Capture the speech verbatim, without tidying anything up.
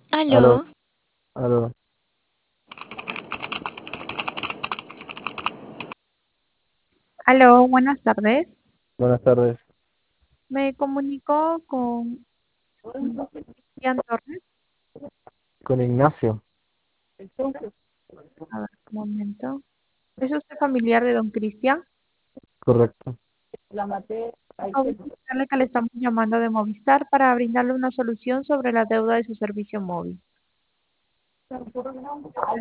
Aló, Aló, aló, Aló, buenas tardes. buenas tardes. Me comunico con Cristian Torres. Con Ignacio, A ver, un momento. ¿Es usted familiar de don Cristian? correcto. Por favor, indicarle que le estamos llamando de Movistar para brindarle una solución sobre la deuda de su servicio móvil.